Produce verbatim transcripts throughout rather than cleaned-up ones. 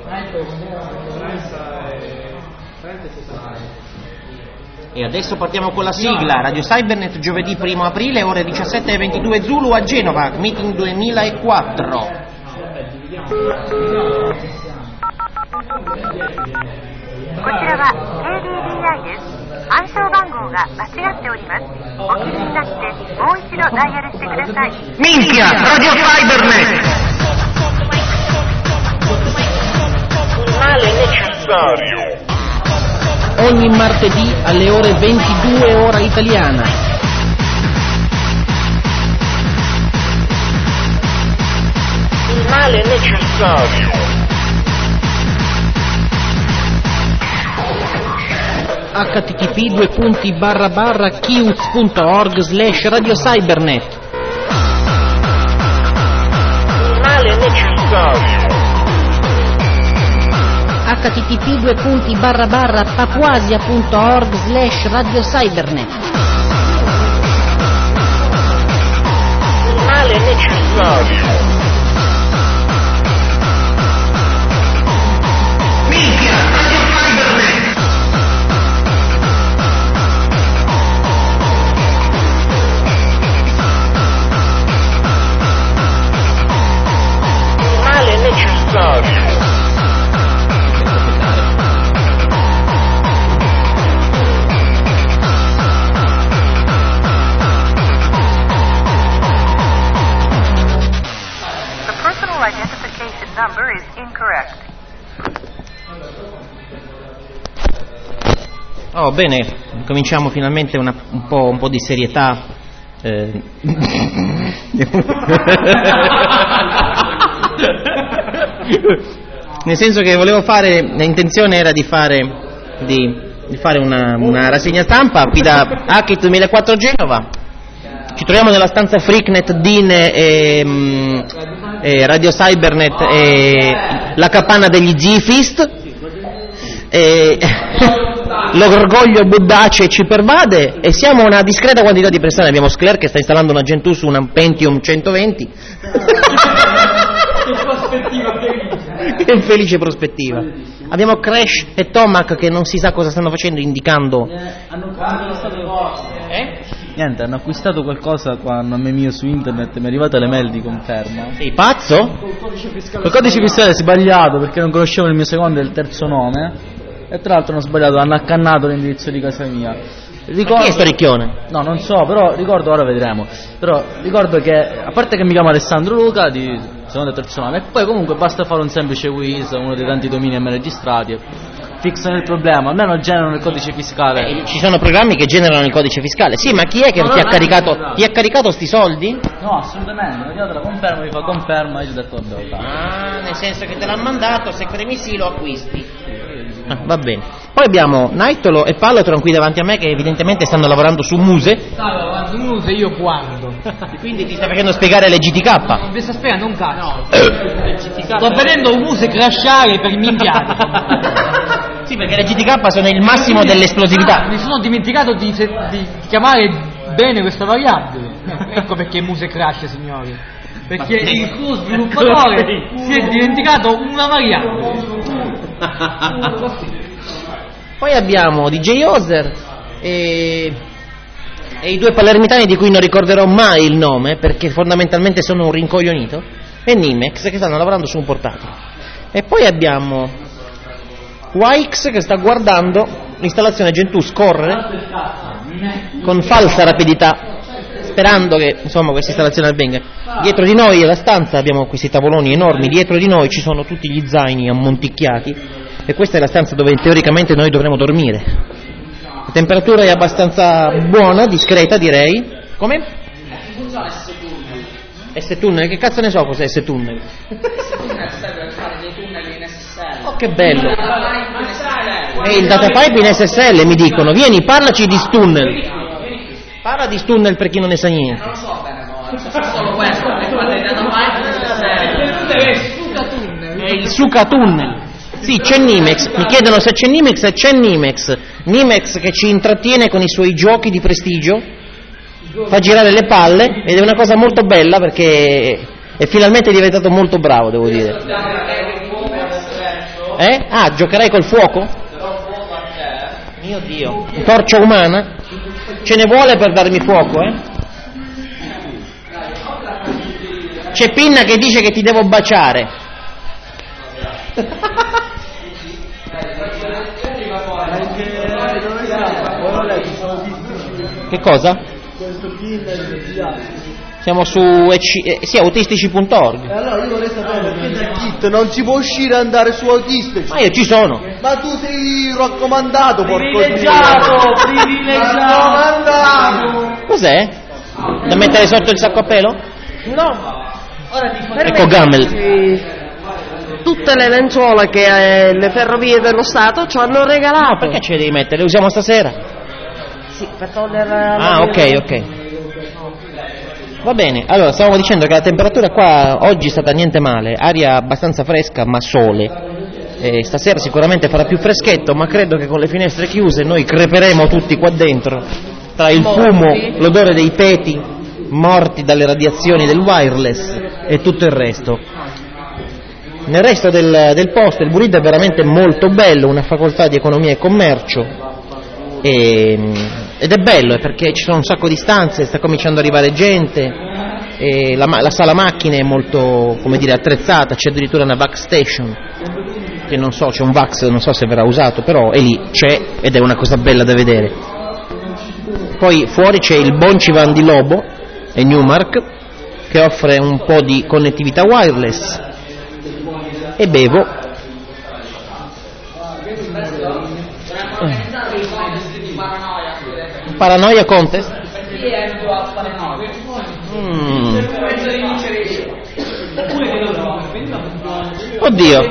E adesso partiamo con la sigla. Radio Cybernet, giovedì primo aprile, ore diciassette e ventidue Zulu a Genova, meeting duemilaquattro. こちらは ケーディービーアイ です。暗証番号が間違っております。お気になってもう一度ダイヤルしてください。 Minchia, Radio Cybernet! Male necessario. Ogni martedì alle ore ventidue ora italiana. Il male necessario. H T T P due punti barra barra kiuz punto org slash radio cybernet. Il male necessario. H T T P due punti barra barra papuasia punto org slash radio cybernet. Il male necessario. Minchia, Radio Cybernet! Il male necessario. Identification number is incorrect. Oh, bene, cominciamo finalmente una, un, po', un po' di serietà. Eh. Nel senso che volevo fare, l'intenzione era di fare, di, di fare una, una rassegna stampa qui da Hackett duemilaquattro Genova. Ci troviamo nella stanza Freaknet, Dean e, e Radio Cybernet e la capanna degli Zifist. E l'orgoglio buddace ci pervade e siamo una discreta quantità di persone. Abbiamo Scler che sta installando una Gentus, una Pentium centoventi. Che prospettiva felice. Che felice prospettiva. Abbiamo Crash e Tomac che non si sa cosa stanno facendo, indicando. Eh? Niente, hanno acquistato qualcosa qua, nome mio su internet, mi è arrivata le mail di conferma. Sei pazzo? Il codice fiscale è sbagliato perché non conoscevo il mio secondo e il terzo nome. E tra l'altro hanno sbagliato, hanno accannato l'indirizzo di casa mia. Ricordo... Ma chi è sto ricchione? No, non so, però ricordo, ora vedremo. Però ricordo che, a parte che mi chiamo Alessandro Luca, di secondo e terzo nome, e poi comunque basta fare un semplice quiz, uno dei tanti domini a me registrati, fissano il problema, almeno generano il codice fiscale. Eh, ci sono programmi che generano il codice fiscale. Sì, ma chi è che no, ti, ha caricato, ti ha caricato sti soldi? No, assolutamente, mi ha dato la conferma, mi fa conferma e io ho detto vabbè. Ah, nel senso che te l'ha mandato, se premi sì lo acquisti. Ah, va bene. Poi abbiamo Naitolo e Pallotron qui davanti a me che evidentemente stanno lavorando su Muse. Stanno lavorando su Muse, io quando? Quindi ti sta facendo spiegare le G T K. Non vi sta spiegando un cazzo. Sto vedendo un Muse crashare per minchiate. Sì, perché le G T K sono il massimo dell'esplosività. Mi sono dimenticato di, di chiamare bene questa variabile. Ecco perché Muse crash, signori. Perché il suo sviluppatore si è dimenticato una variabile. Poi abbiamo D J Ozer e, e i due palermitani di cui non ricorderò mai il nome perché fondamentalmente sono un rincoglionito, e Nimex che stanno lavorando su un portatile. E poi abbiamo Wix che sta guardando l'installazione Gentus correre con falsa rapidità, sperando che insomma questa installazione avvenga. Dietro di noi alla stanza abbiamo questi tavoloni enormi, dietro di noi ci sono tutti gli zaini ammonticchiati e questa è la stanza dove teoricamente noi dovremo dormire. La temperatura è abbastanza buona, discreta direi. Come? S-Tunnel, che cazzo ne so cos'è S-Tunnel? S-Tunnel serve per fare dei tunnel in S S L. Oh che bello! E il datapipe in S S L mi dicono, vieni parlaci di Stunnel. Parla di Stunnel per chi non ne sa niente. Non lo so bene, no, so solo questo, perché quando è datapipe in S S L. È il Suka Tunnel. Sì, c'è Nimex, mi chiedono se c'è Nimex e c'è Nimex. Nimex che ci intrattiene con i suoi giochi di prestigio, fa girare le palle ed è una cosa molto bella perché è finalmente diventato molto bravo, devo dire. Eh? Ah, giocherai col fuoco? Mio Dio. Torcia umana? Ce ne vuole per darmi fuoco, eh? C'è Pinna che dice che ti devo baciare. Che cosa? Siamo su E C, eh, sì, autistici punto org. E allora io vorrei sapere perché da Kit non si può uscire e andare su autistici. Ma io ci sono. Ma tu sei raccomandato, porco Privilegiato, privilegiato. Raccomandato. Cos'è? Da mettere sotto il sacco a pelo? No. Ora ti fa... Ecco Gamel. Tutte le lenzuola che eh, le ferrovie dello Stato ci hanno regalato. Perché ce le devi mettere? Le usiamo stasera? Sì, per togliere... Ah, ok, ok. Va bene, allora stavamo dicendo che la temperatura qua oggi è stata niente male, aria abbastanza fresca ma sole. E stasera sicuramente farà più freschetto, ma credo che con le finestre chiuse noi creperemo tutti qua dentro, tra il fumo, l'odore dei peti morti dalle radiazioni del wireless e tutto il resto. Nel resto del, del posto il Burid è veramente molto bello, una facoltà di economia e commercio, e, ed è bello perché ci sono un sacco di stanze, sta cominciando ad arrivare gente, e la, la sala macchine è molto, come dire, attrezzata, c'è addirittura una Vax Station, che non so, c'è un Vax, non so se verrà usato, però è lì, c'è, ed è una cosa bella da vedere. Poi fuori c'è il Boncivan di Lobo e Newmark, che offre un po' di connettività wireless, e bevo. Paranoia contest? Mm. Oddio.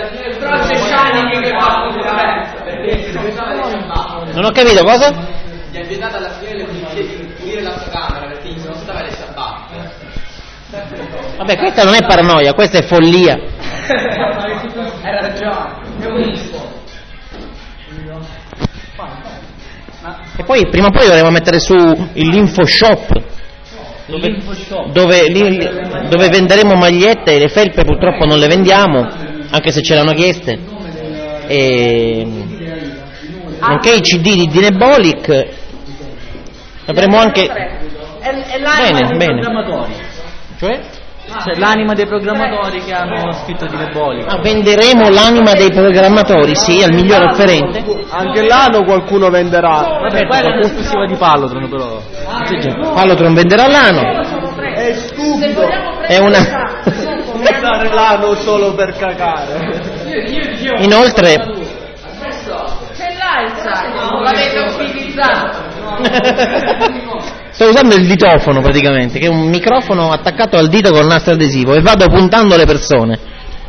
Non ho capito cosa? Gli ha vietato alla fine di pulire la sua camera perché gli sono state le sabbatte. Vabbè, questa non è paranoia, questa è follia. Era ragione. E poi prima o poi dovremo mettere su l'Info Shop, dove, dove, lì, dove venderemo magliette, e le felpe purtroppo non le vendiamo, anche se ce l'hanno chieste, e nonché i C D di Dinebolic. Avremo anche... Bene, bene. Cioè? Cioè l'anima dei programmatori che hanno scritto Dinebolic. Ah, venderemo l'anima dei programmatori, sì, al miglior offerente. Anche l'anno qualcuno venderà. Vabbè, quella è l'esclusiva di Pallotron, però. Pallotron venderà l'anno. È stupido. È una... Usare l'anno solo per cagare. Inoltre... Ce l'ha il sacco, l'avete utilizzato. Sto usando il ditofono praticamente, che è un microfono attaccato al dito con nastro adesivo, e vado puntando le persone.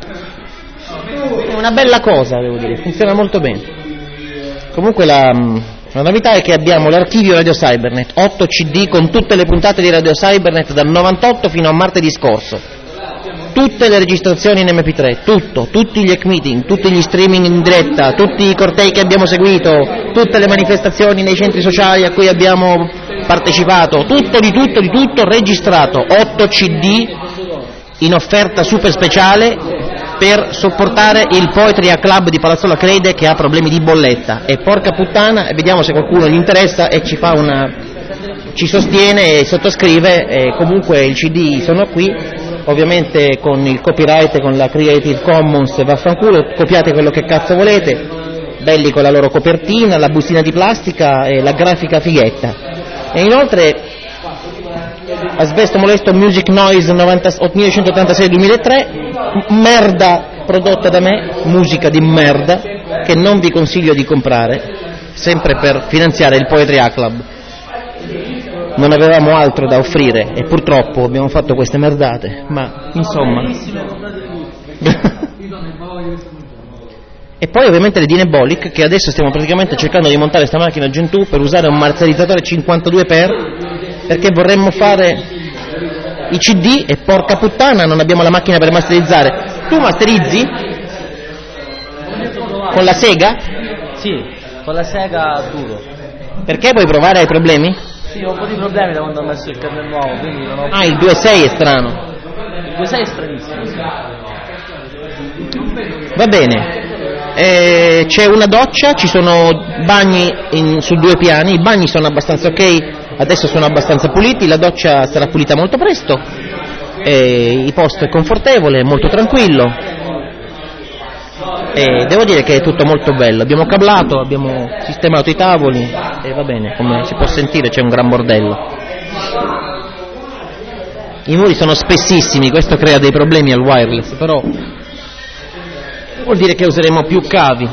È una bella cosa, devo dire, funziona molto bene. Comunque la, la novità è che abbiamo l'archivio Radio Cybernet, otto C D con tutte le puntate di Radio Cybernet dal novantotto fino a martedì scorso. Tutte le registrazioni in M P tre, tutto, tutti gli hack meeting, tutti gli streaming in diretta, tutti i cortei che abbiamo seguito, tutte le manifestazioni nei centri sociali a cui abbiamo partecipato, tutto di tutto di tutto registrato, otto C D in offerta super speciale per sopportare il Poetry Club di Palazzola Crede che ha problemi di bolletta, e porca puttana, vediamo se qualcuno gli interessa e ci fa una, ci sostiene e sottoscrive, e comunque i C D sono qui. Ovviamente con il copyright e con la Creative Commons, vaffanculo, copiate quello che cazzo volete, belli con la loro copertina, la bustina di plastica e la grafica fighetta. E inoltre Asbesto Molesto Music Noise millenovecentottantasei duemilatré, merda prodotta da me, musica di merda che non vi consiglio di comprare, sempre per finanziare il Poetry Club. Non avevamo altro da offrire e purtroppo abbiamo fatto queste merdate, ma insomma. E poi ovviamente le Dinebolic, che adesso stiamo praticamente cercando di montare sta macchina Gentoo per usare un marserizzatore cinquantadue per, perché vorremmo fare i C D e porca puttana non abbiamo la macchina per masterizzare. Tu masterizzi? Con la sega? Sì, con la sega duro. Perché vuoi provare ai problemi? Sì, ho un po' di problemi da quando ho messo il kernel nuovo, quindi non ho... Ah, il due punto sei è strano. Il due punto sei è stranissimo, sì. Va bene. Eh, c'è una doccia, ci sono bagni in, su due piani, i bagni sono abbastanza ok, adesso sono abbastanza puliti, la doccia sarà pulita molto presto, eh, il posto è confortevole, molto tranquillo, eh, devo dire che è tutto molto bello, abbiamo cablato, abbiamo sistemato i tavoli e va bene, come si può sentire c'è un gran bordello. I muri sono spessissimi, questo crea dei problemi al wireless, però vuol dire che useremo più cavi.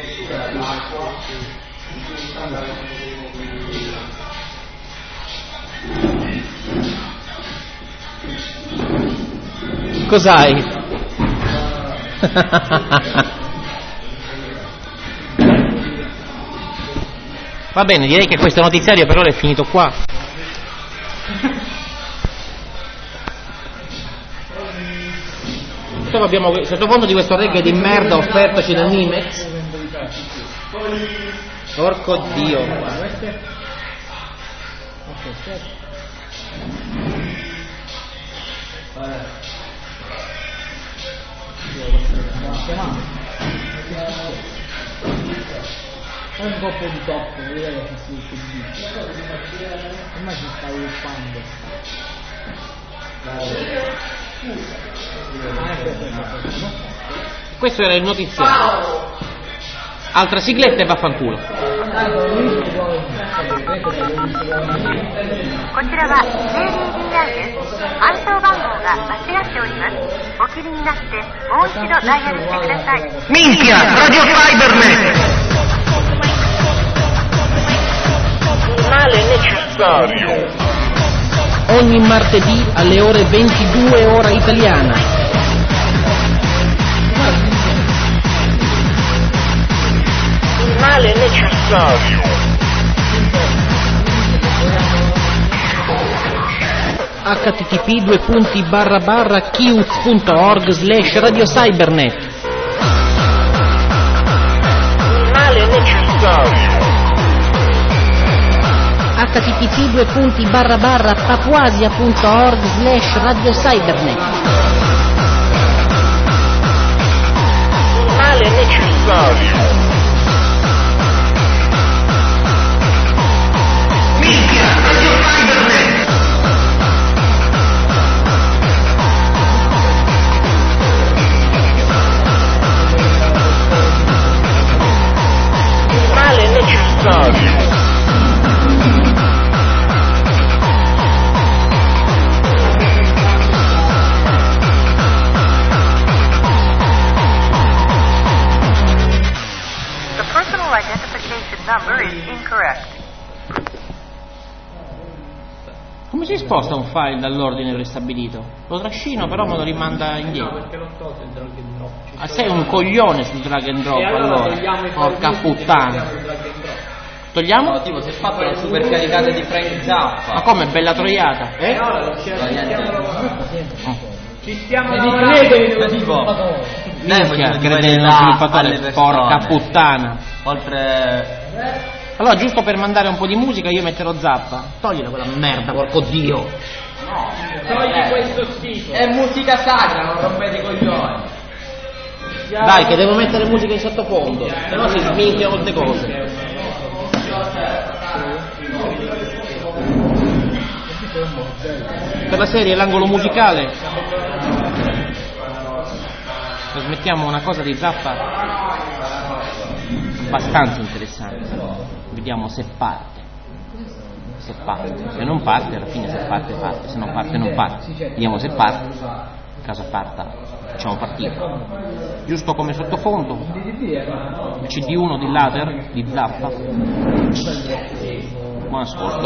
Cos'hai? Va bene, direi che questo notiziario per ora è finito qua. Abbiamo il sottofondo di questo reggae di merda offertoci da Nimex. Porco Dio. Un colpo di tocco, vedete che si ormai si sta uffando. Questo era il notiziario. Altra sigletta e vaffanculo. こちらは ジェイディービーアイ です。暗証番号が間違っております。お切りになってもう一度ダイヤルしてください。 Minchia, Radio Cybernet! Il male necessario. Ogni martedì alle ore ventidue ora italiana. Il male necessario. H T T P due punti barra barra chiuz punto org slash radio cybernet. Il male necessario. H T T P due punti barra barra papuasia punto org slash radio cybernet. Il male necessario. Minchia, Radio Cybernet! Il male necessario. Number is incorrect. Come si sposta un file dall'ordine prestabilito? Lo trascino però me lo rimanda indietro. Ah, sei un coglione sul drag and drop allora. Porca puttana. Togliamo? No, tipo, si è fatto la super caricata di Frank Zappa. Ma come, bella troiata? Eh? Oh. Ci stiamo lavorando, tipo, Minchia, credere sviluppatore, porca puttana. Oltre... Allora, giusto per mandare un po' di musica, io metterò Zappa. Toglila quella merda, porco Dio. No, togli questo schifo. È musica sacra, non rompete i coglioni. Dai, che devo mettere musica in sottofondo, se no si sminchiano molte cose. Per la serie L'angolo musicale trasmettiamo una cosa di Zappa abbastanza interessante. Vediamo se parte. Se parte. Se non parte, alla fine se parte parte, se non parte non parte. Vediamo se parte. In caso parta facciamo partire. Giusto come sottofondo il C D uno di Later di Zappa. Buon ascolto.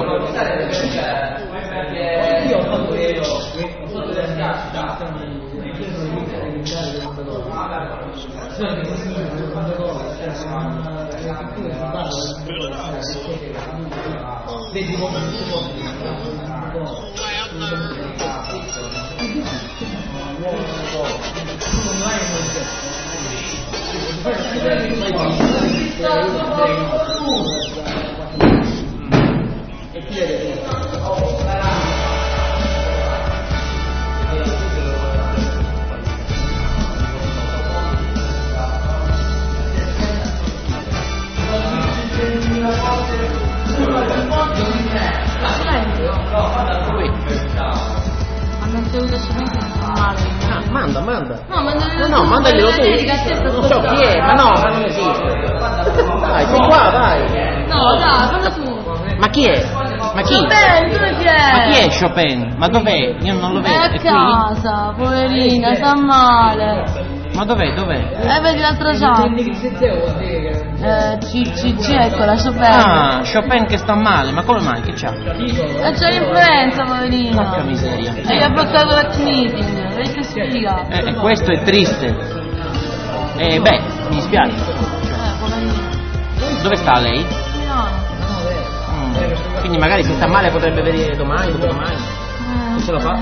mandaglielo tu. Non so chi è, ma no, ma non esiste. Vai, sei qua, vai. No, dai, fallo tu. Ma chi è? Ma chi? Chopin, dove chi è? Ma chi è Chopin? Ma dov'è? Io non lo vedo. È a È qui? casa, poverina, sta male. Ma dov'è? Dov'è? Eh, vedi l'altra chat. Eh, C C G, eccola, Chopin. Ah, Chopin che sta male, ma come mai? Che c'ha? E c'è l'influenza, poverina. Porca miseria. E gli ha bloccato la meeting, vedi che sfiga. Eh, questo è triste. Eh, beh, mi dispiace. Eh, poverina. Dove sta lei? No. Mm. Quindi magari se sta male potrebbe venire domani, dopodomani. Non ce la fa?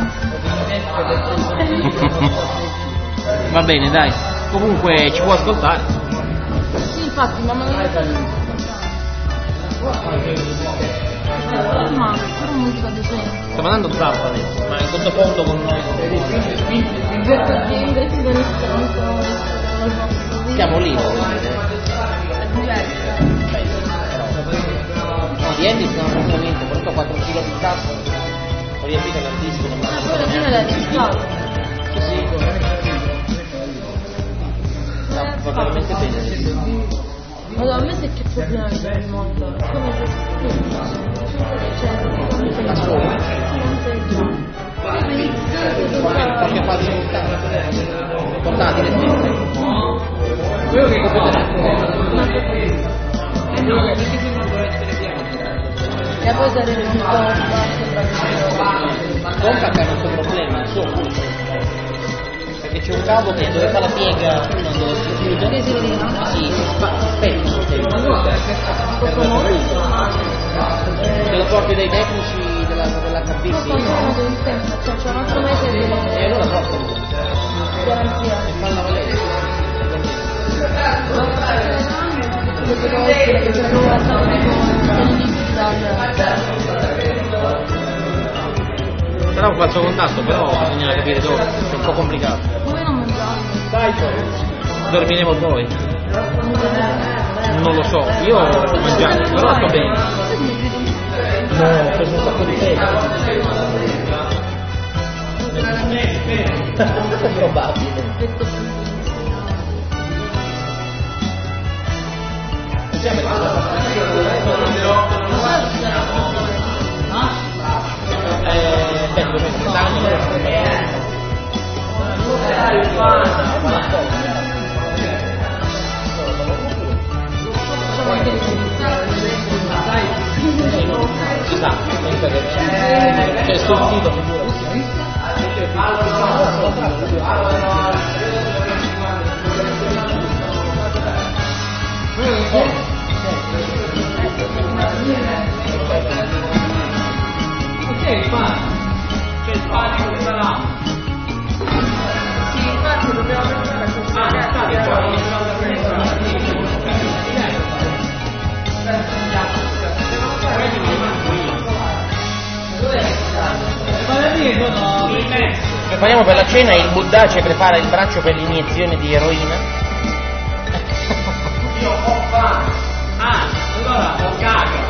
Va bene, dai. Comunque ci può ascoltare. Sì, infatti, ma non è ma però musica decente. Sta mandando zampa adesso, ma in sottofondo con noi. Siamo lì. No, di Elvis non ho fatto niente, ho portato quattro chili di cazzo. Ho riempito l'hard disk, non Ah, però fine l'hai registrato. Sì, sì. Va va veramente bene. Allora, a me se che problema mi dà il mondo? È come se cioè, Da solo? Perché faccio un portatile sempre. Quello che e poi sarebbe più corta. Compra che ha questo problema, il suo pulso. Perché c'è un cavo che dove fa la piega quando si chiude. Che si vede? Sì, fa aspetta, te lo porti dai tecnici della, dell'H P C? Cioè c'è un altro mese di E allora porta garanzia. e fa la valere. Però un falso contatto, però bisogna capire dove, è un po' complicato. Come non mangiare? Dai, dormiremo poi. Non lo so, io ho mangiato, però sto bene. No, ho preso un sacco di peso. È probabile. Eh, beh, dove ci sta, c'è sul sito ok, fa c'è il panico sarà Sì, infatti dobbiamo pensare a questo prepariamo per la cena, il Buddha ci prepara il braccio per l'iniezione di eroina. io ho fame ah, allora ho caga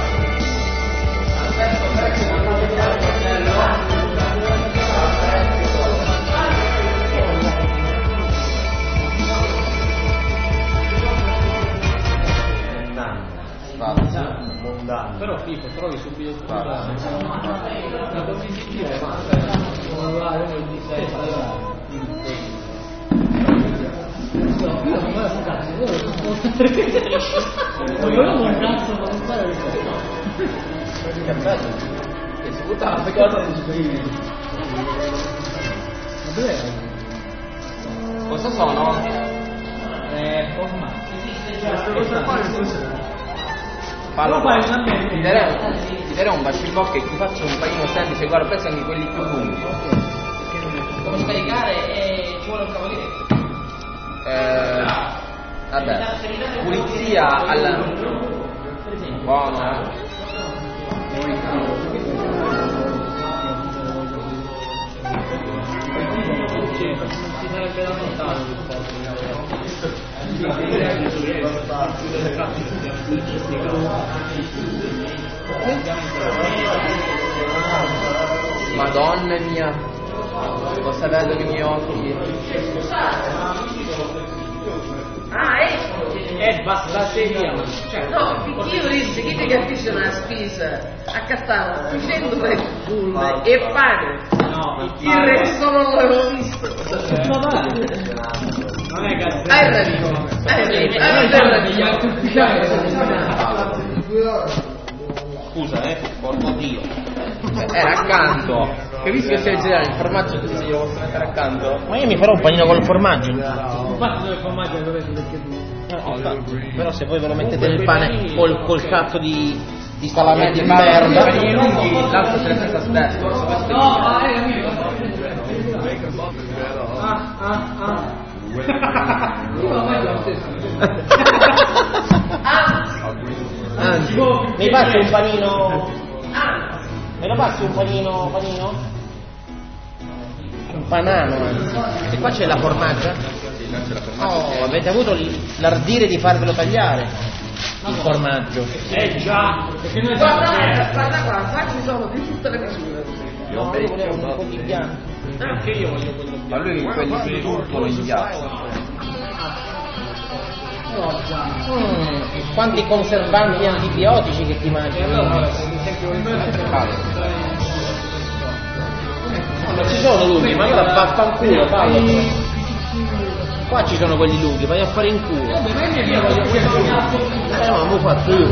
Mondano. però Pippo trovi subito la positiva ma vogliamo un cazzo per fare le cose Cazzato, che si buttava per cosa di spremi cosa sono? eh, forma Questa cosa qua è così. Fallo, fai una mente. ti darei, ti darei un bacio in bocca e ti faccio un paio semplice, guarda, pensa anche quelli più lunghi. Come scaricare e ci vuole un cavaliere. Eh, vabbè, pulizia alla... Buono, eh? si sarebbe da notare Madonna mia, sto sapendo che i miei occhi Ah, ecco! È bassateria. Cioè, No, perché io disse chi ti capisce una spesa a Cattano, duecento bulle e pane. no, Il resto non l'avevo visto. non è che Hai ragione, hai ragione. Scusa, eh, porco Dio. Era accanto. Capisci che stai girando il formaggio così se glielo posso mettere accanto? Ma io mi farò un panino col formaggio. Infatti il formaggio lo dovete perché tu. Eh, Però se voi ve lo mettete nel pane col, col cazzo di, di salame di merda. L'altro se ne pensa spesso. No, ah, è amico. Ah, ah, ah. Anzi, mi passi un panino? Me lo passi un panino, panino? Un panano, anzi. E qua c'è la formaggia? Oh, avete avuto l'ardire di farvelo tagliare il formaggio. Eh già, perché noi Guarda, siamo guarda qua, qua ci sono di tutte le misure. No, io volevo un po' di bianco. anche io voglio quello bianco. Ma lui quelli su tutto lo inviato. Mm, quanti conservanti antibiotici che ti mangi? Non ci sono lunghi, ma allora vaffanculo, fallo. Qua ci sono quelli lunghi, vai a fare in culo. Eh, ma mi fa tu.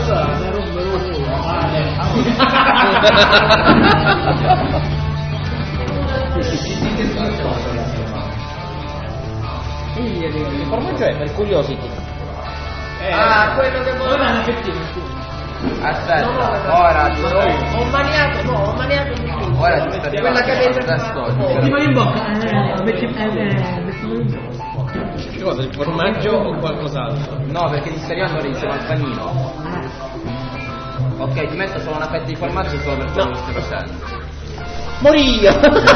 Il formaggio è per curiosity. Eh, Ah, quello che volevo. ora è un pettino, Aspetta, ora ti Ho maniato, no, ho maniato di più. Ora ti sta Quella che avete arrivando. Ti vai in bocca, eh, metti, eh, eh, mettiamo in bocca. Che cosa, il formaggio o qualcos'altro? No, perché ti sta arrivando ora insieme al panino. Ok, ti metto solo una fetta di formaggio solo per quello che stai facendo. Moria!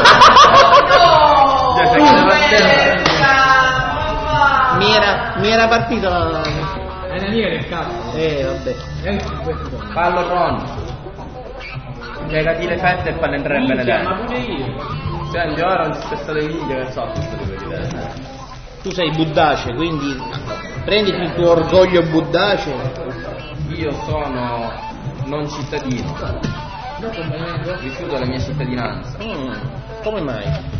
No! Cioè, Merda! mi era, mi era partito la... È una mia del cazzo. Eh, vabbè. Fallo Ron. Piegati le fette e falle entrare bene Ma dentro. pure io. Senti, ora non c'è stato i video che so questo dove vedere. Tu sei buddace, quindi prenditi il tuo orgoglio buddace. Io sono non cittadino. Rifiuto la mia cittadinanza. Mm, come mai?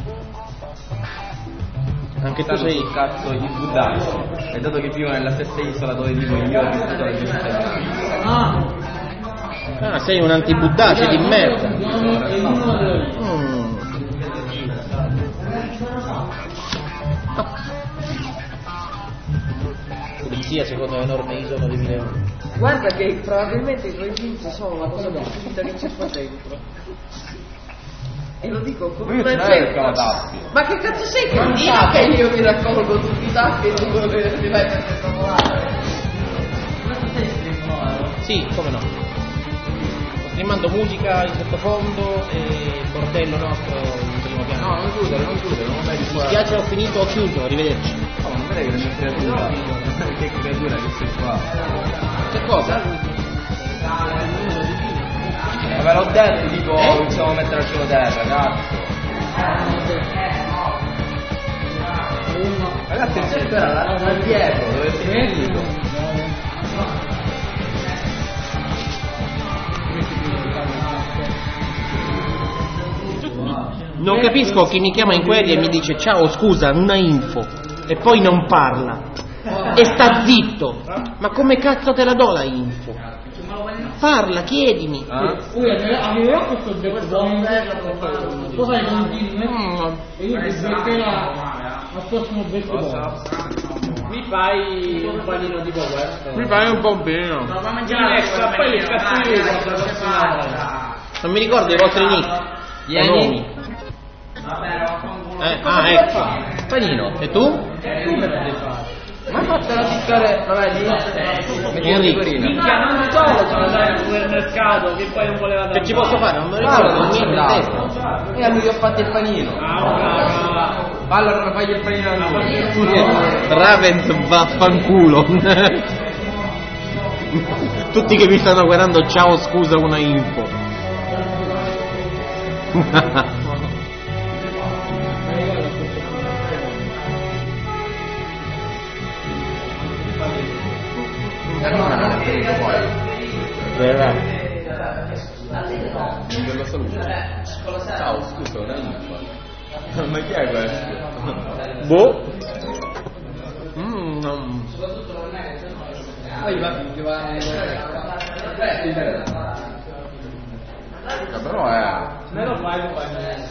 Anche tu Stato sei... sul cazzo di buddace. E dato che vivo nella stessa isola dove vivo io, ho rifiutato la mia cittadinanza. Ah, Ah, sei un antibuddace di merda. mm. Mm. Pulizia secondo l'enorme isola di Milano. Guarda che probabilmente i tuoi jeans sono la cosa più finita che c'è qua dentro. E lo dico come Io una non è gente. che ho tappi. Ma che cazzo sei che mi dico che io mi raccolgo tutti i tappi e dico che mi vai per trovare? Sì, come no. Rimando musica in sottofondo e bordello nostro in primo piano. No, non chiudere, non chiudere, non vai di Mi qua. spiace, ho finito, ho chiuso, arrivederci. No, non vedi che la mia creatura. Che creatura che sei qua. Che cosa? Ma ve l'ho detto, tipo, Eh? iniziamo a mettere al cielo terra, cazzo. Ragazzi, il centro era là, là dietro, dove sei finito. Non capisco chi mi chiama in query e mi dice ciao scusa, una info e poi non parla e sta zitto. Ma come cazzo te la do la info? Parla, chiedimi. Ah? Arriverò questo deposito. Cosa hai continui? Mm. E io ti smetterò al prossimo becco. Mi fai un panino tipo questo? Mi fai un pompino. Ma mangiare ecco, poi che cazzo di Non mi ricordo i vostri nick. Vieni. O nomi. Eh, ah, ecco. Panino. E tu? Ma fatela piccare, lo vedi? Metti la Enrico. pecorina. Minchia, non so, c'è andare al supermercato che poi non voleva dare. Che ci posso fare? Non me lo Fallo, ricordo, non niente in c'è testa. dato. E a lui gli ho fatto il panino. Ah, Fallo, allora fagli il panino a lui. Ravens vaffanculo. Tutti che mi stanno guardando, ciao scusa una info. nonna non è venuto poi. Verrà. Non lo saluto. Ciao, scusa, una linfa. Ma chi è questo? Boh. Mmm. Poi va che va. Però è. Me lo fai, lo fai.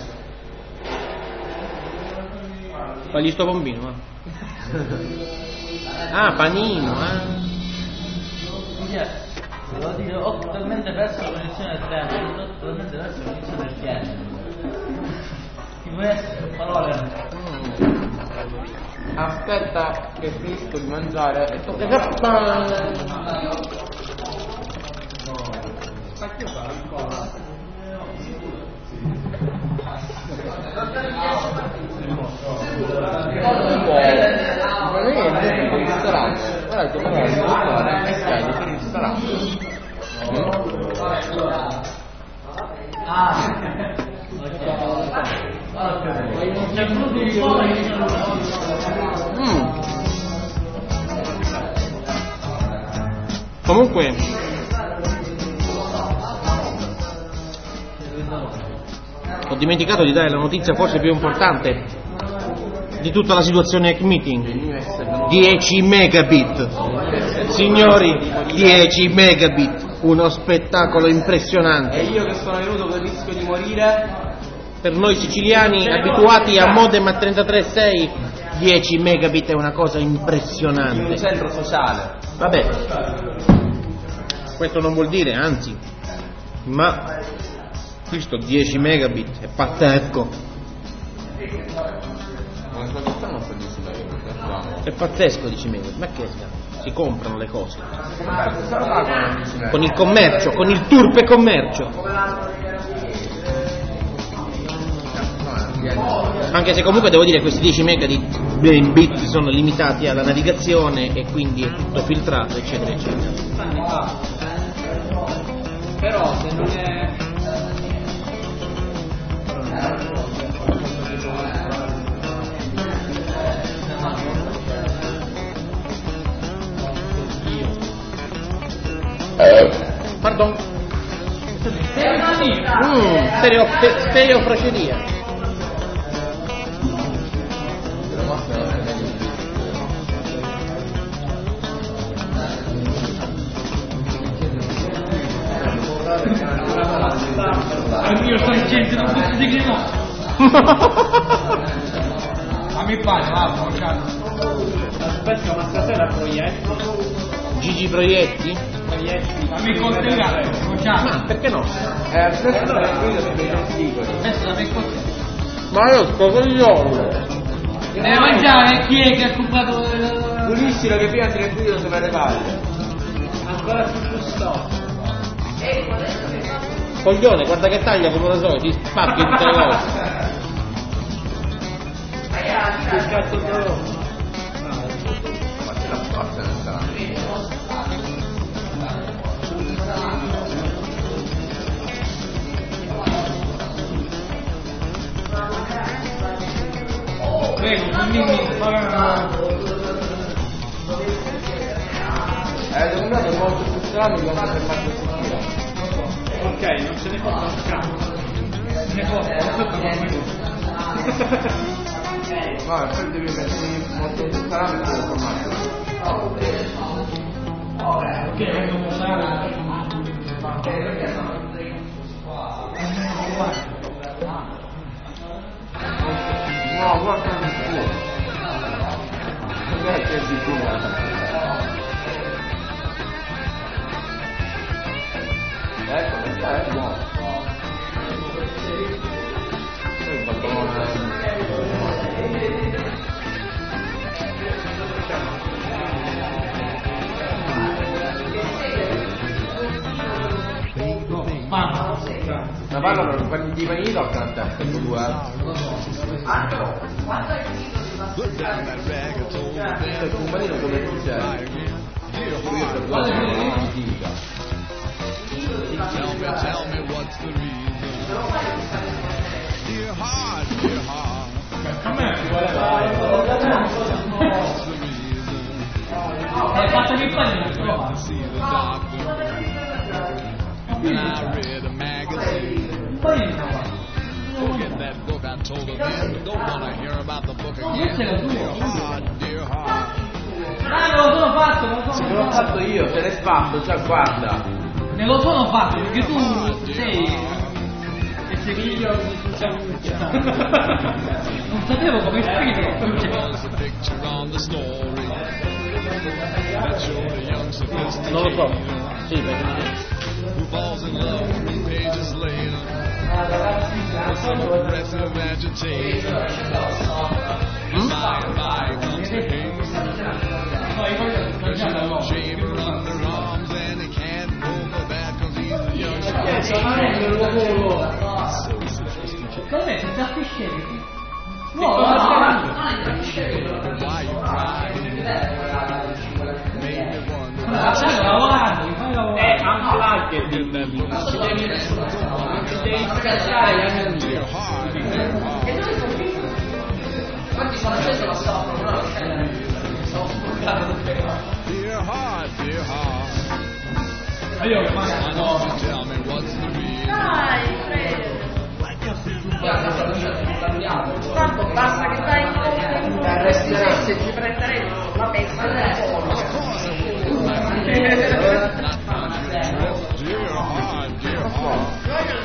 Fagli sto bombino, eh. Ah, panino, eh. Devo dire, ho totalmente perso la cognizione del tempo, ho totalmente perso la cognizione del piede. Ti può essere parole? Aspetta che finisco di mangiare e tocca Che palle. Veramente il ristorante. Guarda che magari il dottore è scheda per il ristorante. Mm. Comunque ho dimenticato di dare la notizia forse più importante di tutta la situazione Hack Meeting. dieci megabit. Signori, dieci megabit. Uno spettacolo impressionante. E io che sono venuto con il rischio di morire. Per noi siciliani abituati a modem a trentatré virgola sei, dieci megabit è una cosa impressionante. In un centro sociale. Vabbè, questo non vuol dire, anzi, ma questo dieci megabit è pazzesco. È pazzesco dieci megabit, ma che si comprano le cose. Con il commercio, con il turpe commercio. Anche se comunque devo dire questi dieci mega di bit sono limitati alla navigazione e quindi è tutto filtrato, eccetera eccetera. Però se non è Pardon. Mm, stereo, stereofraceria. io sto dicendo non posso dire che no. A me pare, va, aspetta, ma stasera proietti. Gigi Proietti? A me coltellare, ma perché no? Eh, aspetta la guida per i articoli. Adesso da me coltellare. Ma io sto coglione. Deve mangiare chi è che ha comprato Pulissilo che prima ti recuperano sopra le palle. ancora più sto. Coglione, guarda che taglia come lo so, ti spacchi tutte le cose. Che cazzo te Ma c'è la forza nel salame. Prego, fammi fare. Eh, secondo me è molto più strano di quando si è fatto sentire. Ok, non se ne può un cazzo. Se ne può, aspetta un minuto. No, poi devi mettere molto più strano e devo formato. Ok, vengo a usare. No, guarda il tuo. Guarda che è sicuro. Ecco, è buono. Il padrone. Ma parlano quelli di panini toccano a te, per due. C'è un panino come tu sei. Io per due non dica. Tell me, tell me what's the reason. Dear heart, dear heart. What's the reason? hai fatto che panino, però. See the doctor, and I read a magazine. Forget that book I told him. Don't wanna hear about the book again. Dear heart, dear heart. Ah, me lo sono fatto, me lo Se sono l'ho fatto io, te l'hai fatto, già guarda. Me lo sono fatto perché tu sei. Che sei figlio di non sapevo come scrivere. There's a picture on the story that showed a young sophisticated Non lo so. Sì, perché who falls in love three pages later with some aggressive agitator. And by and by comes the hate. There's no shame in underarms and he can't go for that cause he's a young sophisticated. Secondo me senza piscere. No, why you crying? Made me wonder. Ma stai lavorando, mi fai lavorare. Eh, anche l'altro non si devi scassare gli amici. Dear heart, dear heart. Infatti sono sceso la sopra, però Dear heart, dear heart. Io che I know you tell me what's the reason. tanto basta che dai in contenuto, se ci prenderemo la pezza Of course I would. Not dear heart, dear heart.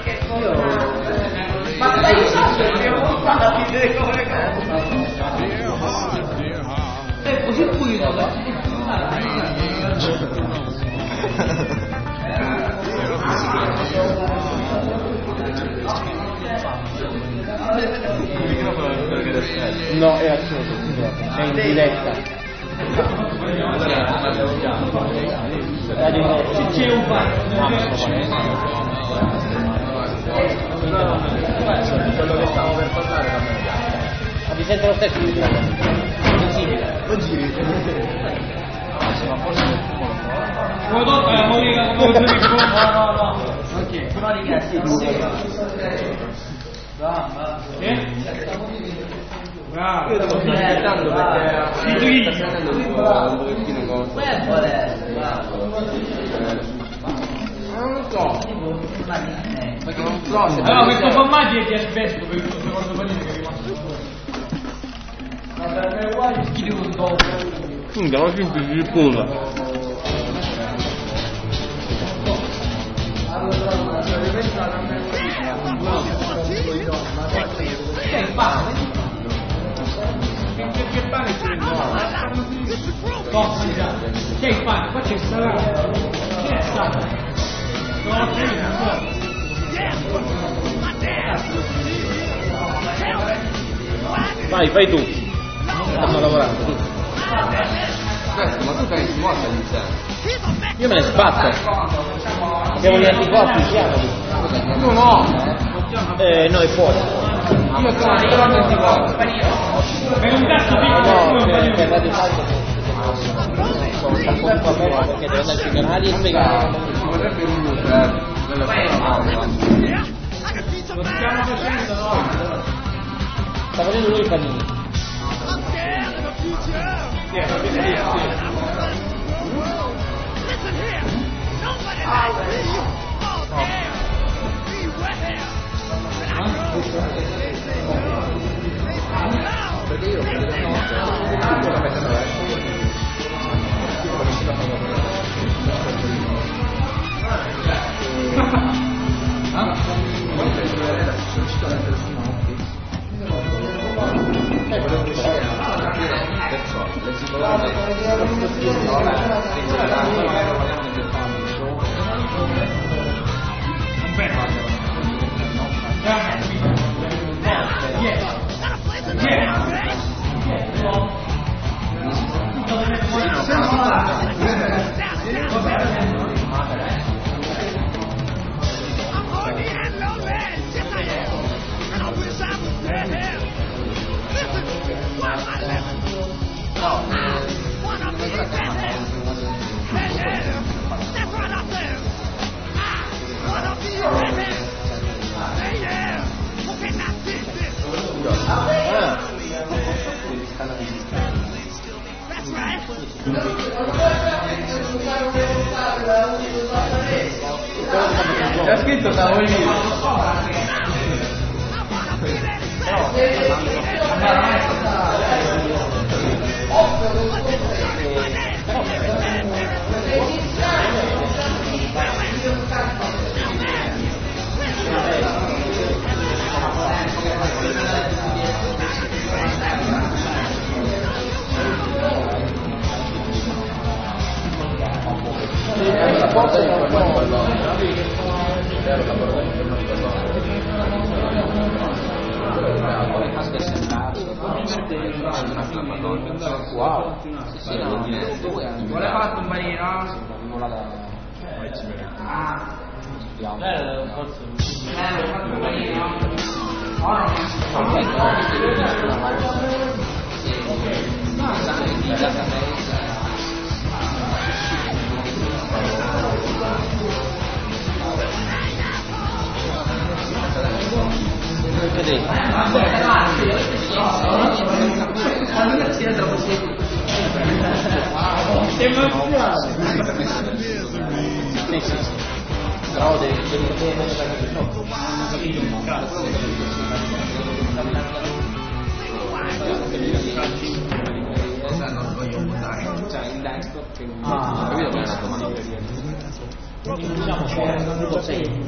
ma stai usando il mio punto alla fine come Dear heart, dear heart. è così pulito. No, è acceso, è in diretta. C'è un Quello che stavo per parlare da me. ma ti sento lo stesso? Sensibile. Non giri. come tocca la musica come un no no no ok sono richiesti bravo Io devo stare aspettando perché sta prendendo un po' un pochettino cosa. Non lo so. Perché non so se allora questo formaggio è di asbesto per il secondo panino che è rimasto Minchia, ma che di puta. c'è il pane che pane c'è il pane c'è il pane qua c'è il salato c'è il salato non c'è Vai, fai tu. Stanno lavorando tu. Aspetta, ma tu sei morta all'interno. Io me ne sbatto. Abbiamo gli anticorpi, siamo lì. Tu no! Eh, no, è fuori. Io sono ancora non ti voglio. per un cazzo piccolo No, come un per, panino per Radio Salto sono un po' di papero perché devo andare sui canali e spiegare. Ci vorrebbe un minuto, eh. Nella prima volta. lo stiamo facendo no Sta facendo lui i panini. Perché io la metterò C'è scritto tavolino. Wow. Sì, sì, no, vuole fatto un panino? Ah. Eh, forse. Eh, fatto un panino? Ora Però devi non voglio votare, cioè il desktop che non ah, capito che è una domanda. Diciamo sei.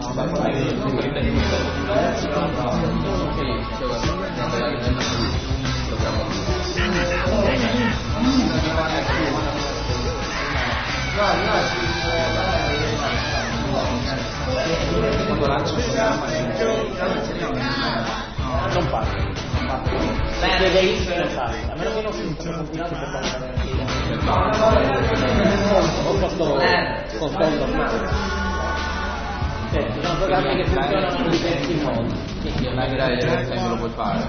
Quando lancio il programma non parlo. Bene, dei non parlo. A meno che non sia compilato per o questo controllo normale. Cioè, ci sono programmi che funzionano in diversi modi. Sì, non è che se lo puoi fare.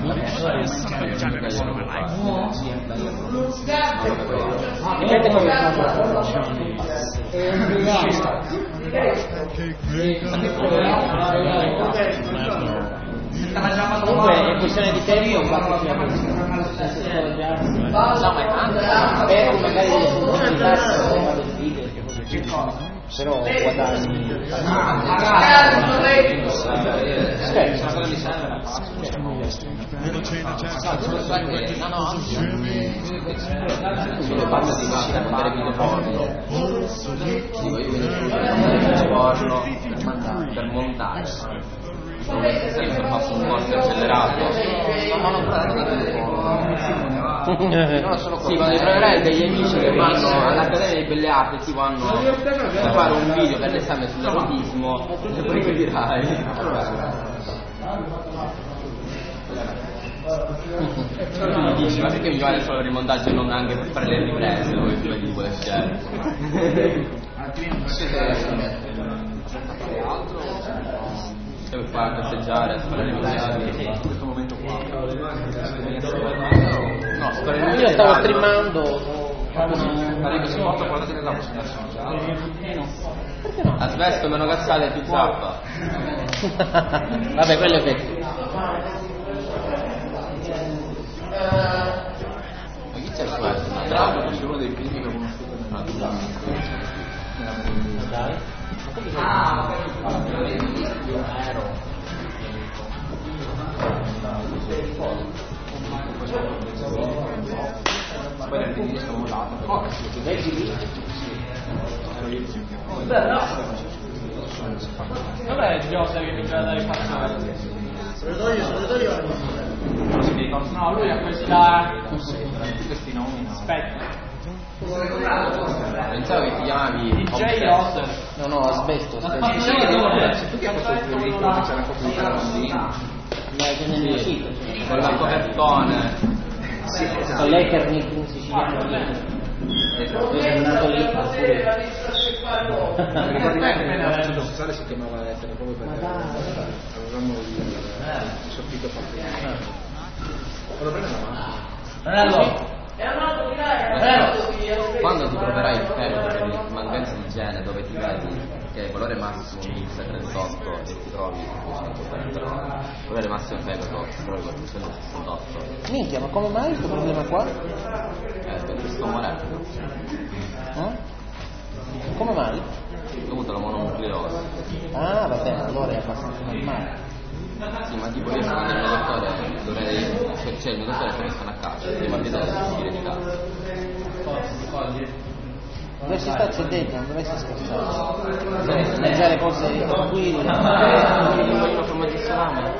Dipende come comunque è questione di tempo o quanto sia questo? No, ma è tanto per magari delle funzionalità del video però guadagni no no sulle parti di mandare video porno dico io video porno per montare sempre faccio un corso accelerato ma non no, sono sì, quando troverai degli amici che vanno all'Accademia di Belle Arti e ti vanno a fare un video per l'esame sull'erotismo e poi mi dirai tu gli dici ma perché mi vale solo il rimontaggio e non anche per fare le riprese o i di quelle scene se vuoi fare festeggiare fare le riprese in questo momento qua no, io stavo streamando Arrivo si porta guardate che la possiamo perché no? A svesto meno cazzate più zappa vabbè quello è vecchio ma chi c'è questo? Tra l'altro c'è uno dei primi che ho conosciuto nella vita dai ah poi nel video sono volato oh, vedi lì? dov'è il Giose che mi deve dare passare? Se lo do io, se lo do io no, lui ha questa questi nomi aspetta pensavo che ti chiamavi D J Oster no no asbesto asbesto tu che hai fatto il primo disco che c'è una copia di Tarantino sì con la copertone sì, esatto. Lei che era in siciliano lì è nato lì la sociale si chiamava Lettera proprio perché avevamo il soffitto fatto lo prendo la mano quando ti proverai il tempo per mancanza di igiene dove ti vedi perché il valore massimo di X è trentotto e ti trovi duecentotrenta, il valore massimo di fegato ti trovi quattrocentosessantotto. Minchia, ma come mai questo problema qua? Eh, perché sto morendo. Eh? Come mai? Ho avuto la mononucleosi. Ah, vabbè, allora è abbastanza normale. Sì, ma tipo io sono nel mio dottore, dovrei. Cioè, cioè il mio dottore se ne stanno a casa, prima di uscire di casa. Dovresti starci dentro, non dovresti scherzare. Dovresti mangiare cose tranquille. Una forma di salame.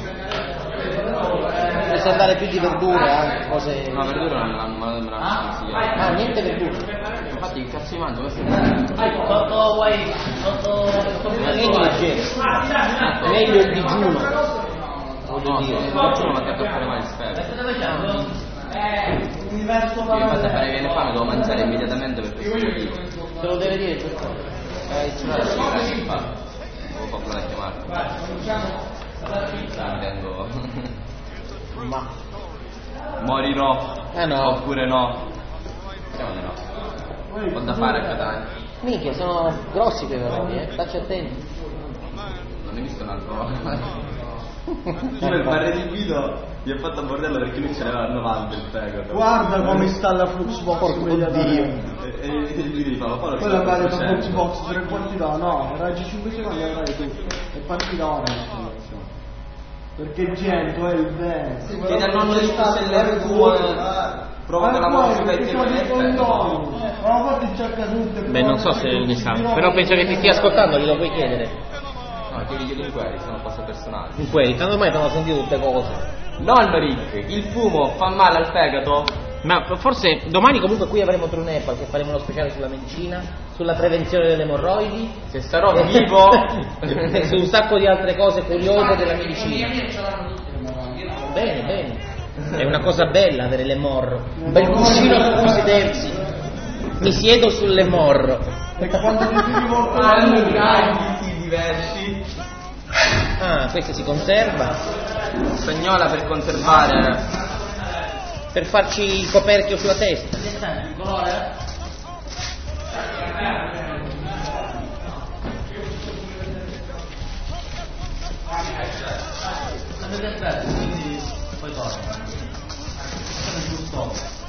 Dovresti andare più di verdure, anche cose. No, verdura non me l'hanno me l'hanno consigliato. Ah, niente verdure. Infatti che cazzo di mangio? Questo è Sotto vuoi. Sotto. Meglio leggero. Meglio il digiuno. No, se il digiuno ma ti fa fare male il fegato. Io infatti fare viene fame, devo mangiare immediatamente per questo motivo. Te lo deve dire per cosa? Eh, ci va. Sì, infatti. Devo qualcuno a chiamarlo. Mi tengo. Ma. Morirò. Eh no. Oppure no. Siamo di no. Ho da fare a Catania. Minchia, sono grossi quei veroni, eh. Stacci attenti. Non hai visto un altro? Io il padre di Guido gli ho fatto a bordello perché lui ce n'aveva a novanta il fegato. Guarda come sta la Fluxbox immediatamente. E, e, e lui gli fa, ma Paolo quella va la Fluxbox tre quarti d'ora, no, raggi cinque secondi e avrai tutto. E partita ora perché Gento è il bene. Chiedi al nonno di Fuselle il tuo. Provo la musica e ti Beh, non so se ne sa, però penso che ti stia ascoltando, glielo puoi chiedere. No, ti chiedo in quelli, sono cose personali. In quelli, tanto ormai ti hanno sentito tutte cose. Nonno Rick, il fumo fa male al fegato? Ma forse domani comunque qui avremo True Nepal che faremo uno speciale sulla medicina, sulla prevenzione delle emorroidi. Se sarò vivo e su un sacco di altre cose curiose della medicina. Bene, bene. È una cosa bella avere l'emorro. Un bel cuscino su cui sedersi. Mi siedo sull'emorro. Perché quando ti rivoltano diversi. Ah, questa si conserva. Spagnola per conservare. Per farci il coperchio sulla testa. Il colore? Quindi poi torna. Giusto.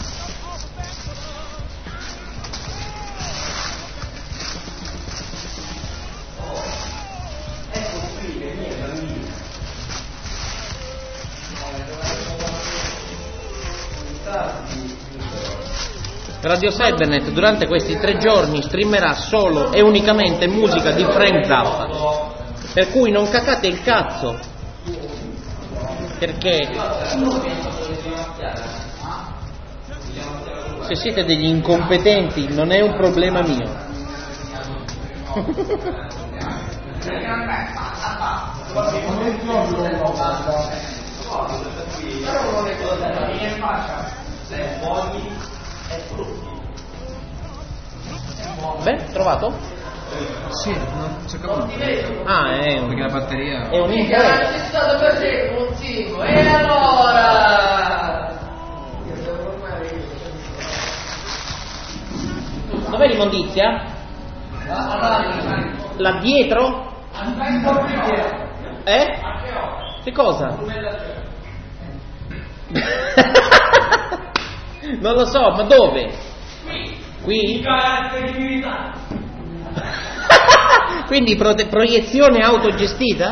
Radio Cybernet durante questi tre giorni streamerà solo e unicamente musica di Frank Zappa, per cui non cacate il cazzo, perché se siete degli incompetenti non è un problema mio. Beh, trovato? Sì, non cercavo di. Ah, è un... perché la batteria è un c'è stato per te un tipo, e allora? Dov'è l'immondizia? Là dietro? Eh? Che cosa? Non lo so, ma dove? Qui? Quindi pro- proiezione autogestita?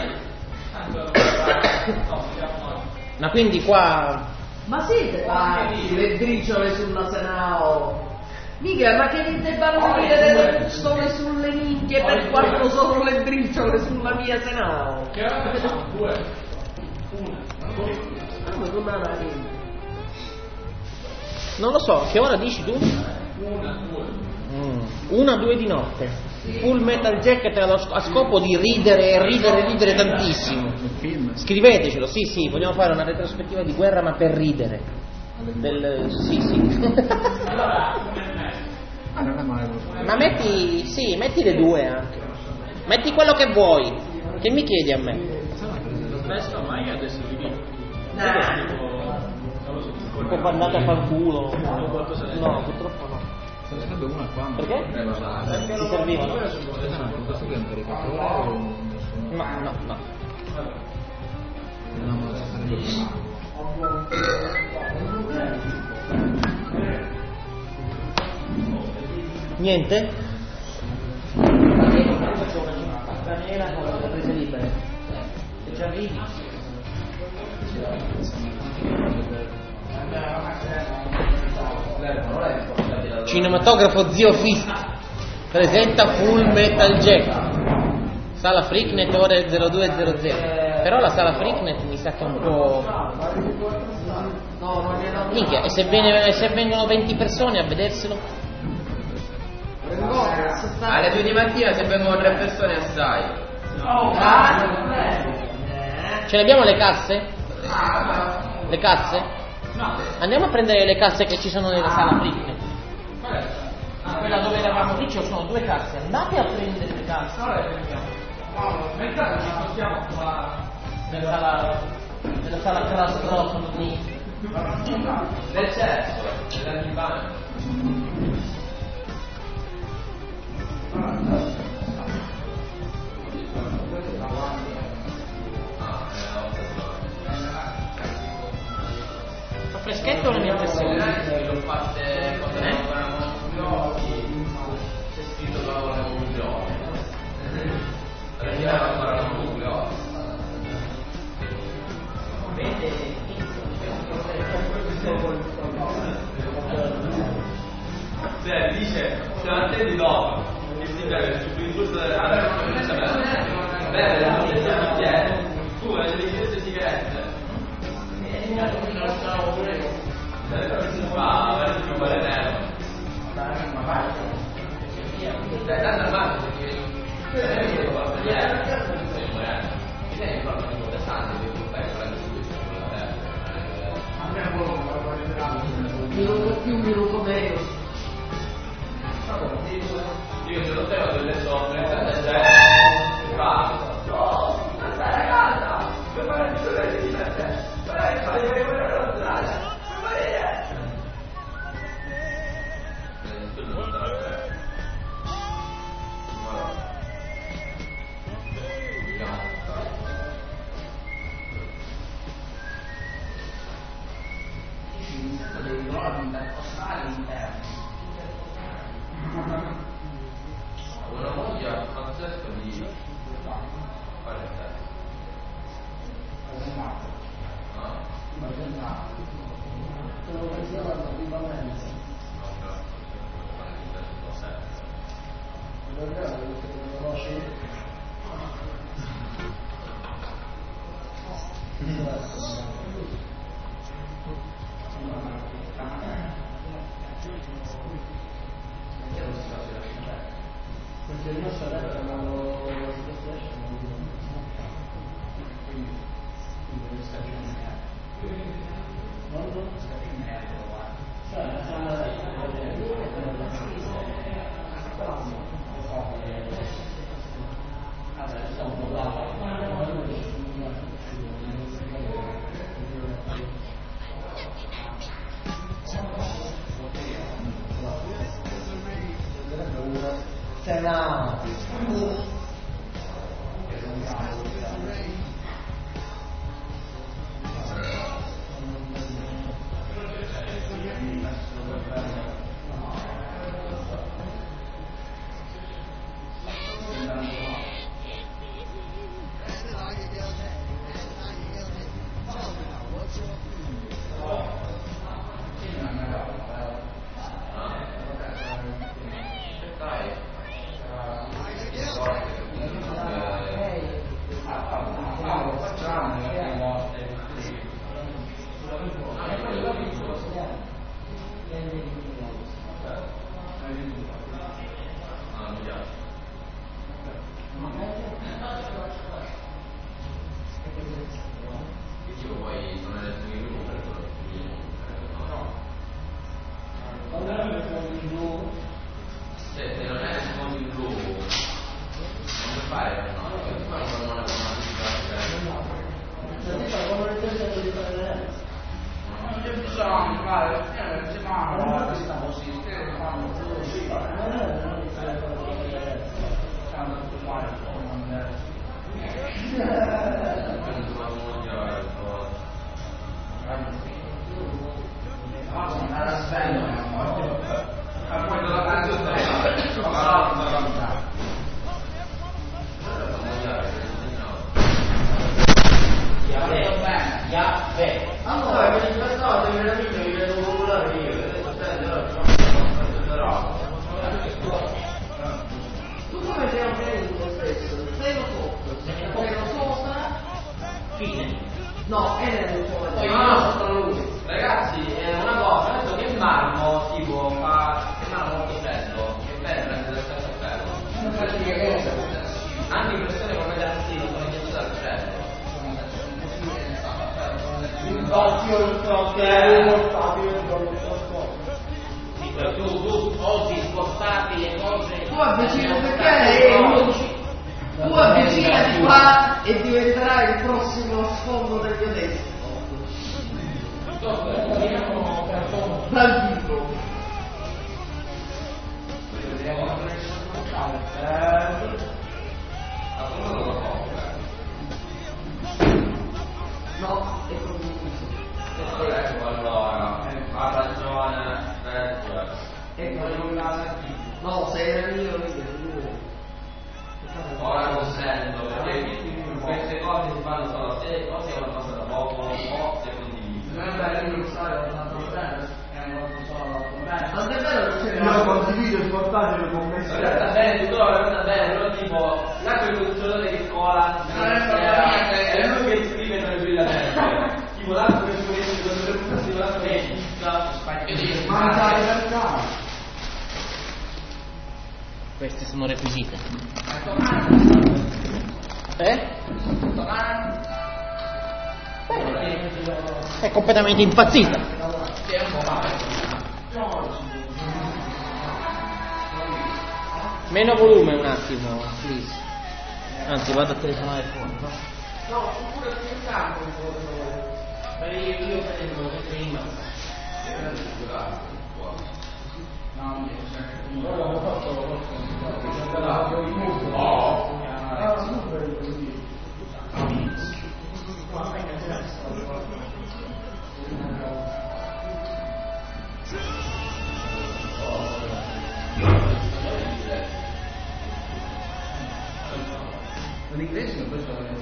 Ma quindi qua... Ma siete pazzi, le briciole sulla Senao? Mica, ma che vi debbano dire delle pistole sulle minchie per quanto sono le briciole sulla mia Senao? Che due? Una. Una Non lo so, che ora dici tu? Una, due. Mm. Una, due di notte. Sì. Full Metal Jacket a scopo di ridere e ridere e ridere tantissimo. Scrivetecelo, sì sì, vogliamo fare una retrospettiva di guerra ma per ridere. Del... sì sì. Ma metti, sì, metti le due anche. Metti quello che vuoi. Che mi chiedi a me? Adesso mai adesso vi dico. Un po' andate a far culo. No, purtroppo no. Ce ne sarebbe una qua. Perché? Ti servivano? Esatto, questo qui è un caricatore o nessuno? No, no, no. No, ma ci sarebbe. Niente? Faccio una pasta nera con le prese libere. Se ci arrivi. Cinematografo Zio Fist presenta Full Metal Jacket. Sala Freaknet ore zero due zero zero. Però la sala Freaknet mi sa che è un po'. Minchia, e se, viene, e se vengono venti persone a vederselo? Alle due di mattina se vengono tre persone assai. Ce le abbiamo le casse? Le casse? Andiamo a prendere le casse che ci sono nella sala Freaknet. Quella dove eravamo lì ci sono due casse. Andate a prendere le casse. Nella sala nella sala Crash Cross lì. Del cesso, della divana. Fa freschetto le mie impressioni? L'ho fatte quando lavoravamo con giochi. C'è scritto che lavoravo con giochi. Allora lavoravo con giochi. Vede Beh, dice, se la attendi dopo, che si beve sul discorso delle camere, non si beve. Beve la stessa bicchiere, tu le stesse sigarette. Si fa, per più balenello. Dai, tanto al mare, perché devo fare per ieri, mi viene proprio tipo pesante, devo fare quella di subito con la terra. Minuto più, minuto meno. Io se lo tengo delle somme, e già basta. No, non stai a casa, per fare il sole di divertente, per fare il sole della strada, per morire. Una moglie pazzesca di fare il testo. Tu, tu oggi spostavi le cose. Tu avvicina perché è undici. Tu avvicinati qua e diventerai il prossimo sfondo del mio destino. Dal vivo. No, è proprio così. Ecco allora, ha ragione, Ecco, no, se era mio, ora lo sento, perché queste cose si fanno solo se cose sono passate da poco, po' se condivise. non è io non so, è andato bene, non so, tant'è vero che c'è io condivido il portatile con me stesso. Sta bene, tutto va sta bene, però tipo l'altro rivoluzionatore di scuola non è niente, è lui che scrive tra i mente. Tipo l'altro che scrive quando le puntate l'altro che è chissà, mangiare per casa. Queste sono requisite. Eh? È completamente impazzita. Meno volume un attimo, please. Anzi, vado a telefonare fuori, no? No, pure più in campo un po'. Per io, io prendo prima. No, l'inglese questo è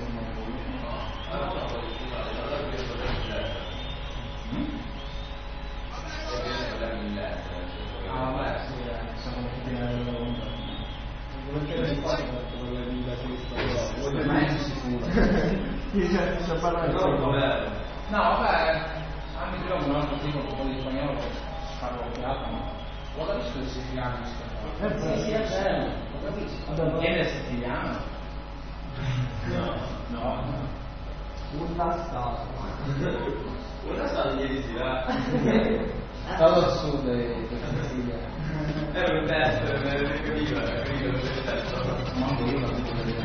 ah vabbè sì, siamo tutti nella onda. Volete fare quella linea questa? Volete mai sicuro? Chi parlare? No, vabbè, anche io un altro tipo un po' di spagnolo parlo piatto, ma lo capisco il siciliano questo. Sì, sì, è vero, lo capisco. Viene siciliano? No, no. Un tassato. Un tassato ieri sera. Stato al sud di Sicilia. Era un test per ricapiva, ricapiva per testo. No, io non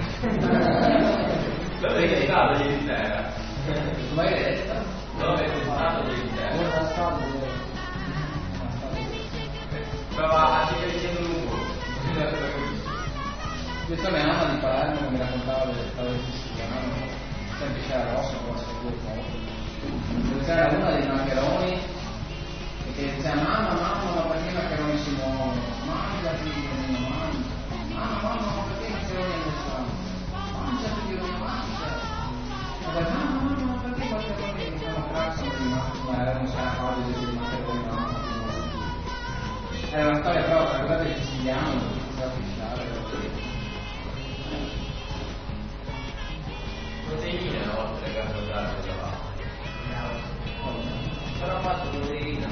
dico dove sei stato ieri sera? Dove è stato? Dove sei stato ieri sera? Un tassato. Prova a dire che è lungo. Questa mia mamma di Palermo che mi raccontava delle storie siciliane, sempre c'era Rosso, con la sua c'era una dei maccheroni che diceva mamma, mamma, ma perché i maccheroni si muovono? Mangia figlio mio, mangia. Mamma, mamma, ma perché i maccheroni non si muovono? Mangia figlio mio, mangia. E poi mamma, mamma, ma perché i maccheroni non fanno cazzo di maccheroni? Ma era un sacco di maccheroni, mamma. Era una storia però, raccontate il siciliano, non si sa pisciare. Proteine oltre che carboidrati elevati. Sarà fatto proteina.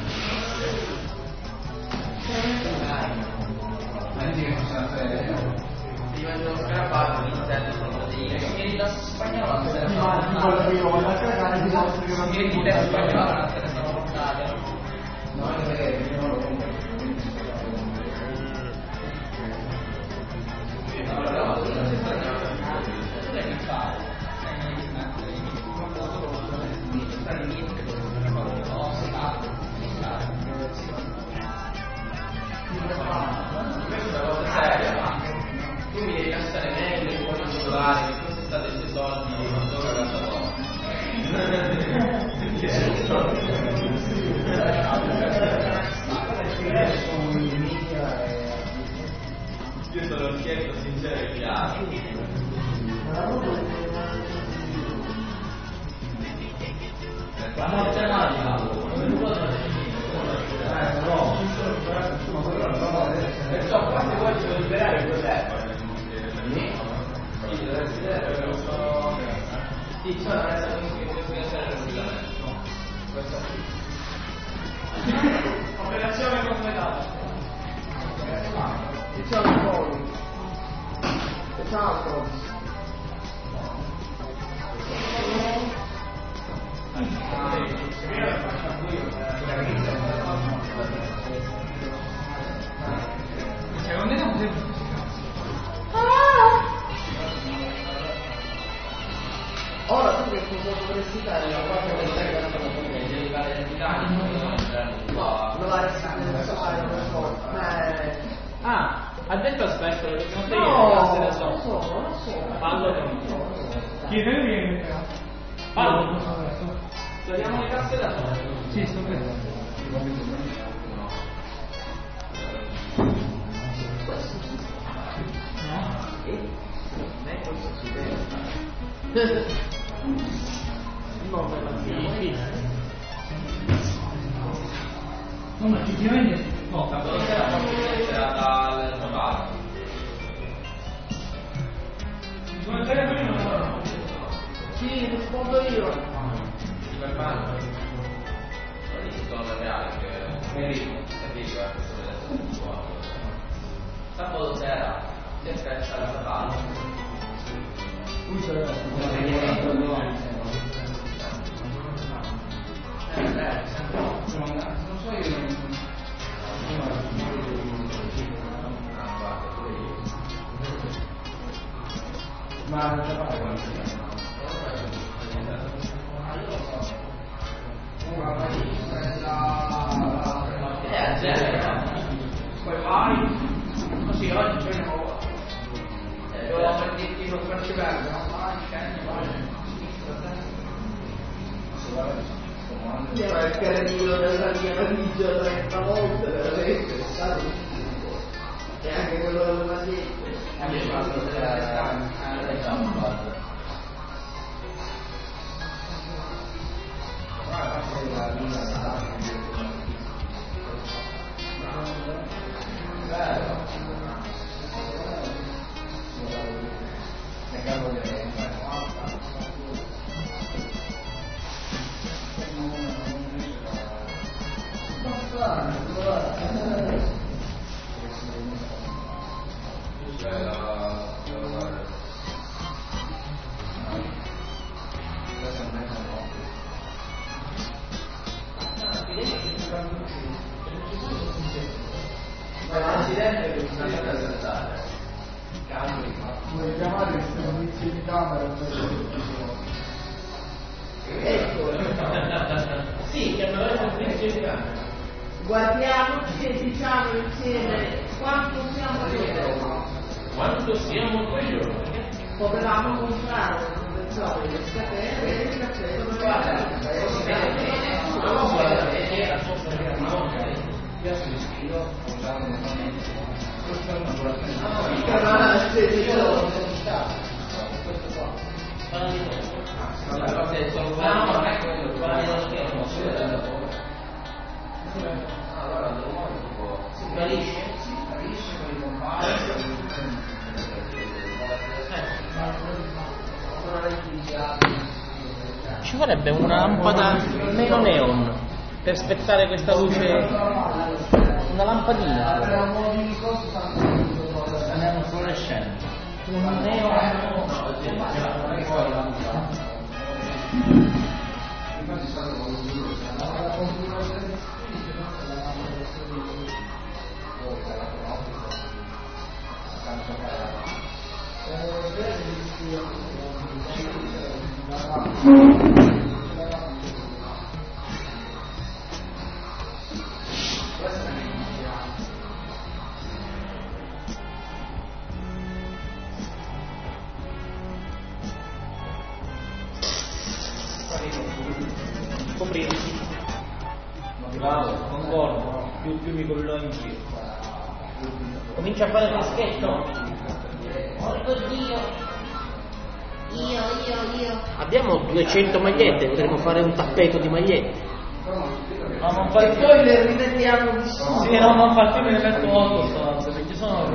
Ma dici che cosa fare? Ti mangiano scarafaggio, l'insetto sono proteine. Vieni da spagnola, non se ne fa portare. Vieni da spagnola, non se ne fa portare. No, è vero, io non lo compro. Questa è una cosa seria, tu mi devi lasciare meglio i buoni solari, che questi state questi soldi di non tocca la io sono un scherzo sincero e chiaro. La morte magica. Perciò qua se vuoi ci devo liberare cos'è? Sì, deve essere lo so. Sì, c'è una resta che deve essere regolamento. Questo qui. Operazione completata. Diciamo poi. Esatto. Cioè, non vediamo se... Ora tu che cosa dovresti fare? La cosa che stai facendo devi fare l'identità, no, non la restare nel fare una cosa, ma è... Ah, ha detto aspetta, perché non sei No, le casse da non sopra. so, non so. Fallo con Chiedere viene. Fallo. Togliamo le casse da sopra. Sì, sto vedendo. No, per la fine. No, ma effettivamente... No, la velocità era dal trovare. Sì, rispondo io. Sì, per mano. Non è tutto reale, che è ricco, è ricco, eh, questo deve essere un po'. Sabato sera, si è persa la sapata. Non so io. Ma non ce la fai quando si Poi vai, così oggi c'è una volta. Devo prenderti lo tracciavello, no? Vai, scendi, vai. Il carrello della mia valigia trenta volte, veramente, è stato difficile. E anche quello della maglietta. Anche fatto della restante. Vuoi chiamare il servizio di camera? Ecco. Sì, chiamerò il servizio di camera. Guardiamoci e diciamo insieme quanto siamo coglioni. Quanto siamo coglioni? Potevamo comprare un convenzore di scatene e il caffè dove guarda. Non guarda, perché la sua storia Io sono iscritto, usando normalmente. Questo è una colazione. Il canale speditore. Questo qua. Allora, se sono no, non è quello, guarda lo schermo, non si vede da poco. Allora, devo tipo... Si sparisce? Si sparisce con i compagni. Ci vorrebbe una lampada meno neon per spezzare questa luce. Una lampadina. Andiamo fluorescente. Un neon. Coprirsi. Bravo, concordo. Più, più mi collo in giro. Comincia a fare il dischetto. Oddio. Io, io, io. Abbiamo duecento magliette, potremmo fare un tappeto di magliette. No, non E fai poi le rimettiamo di su. Sì, no, non fatti me ne metto otto stanze, perché sono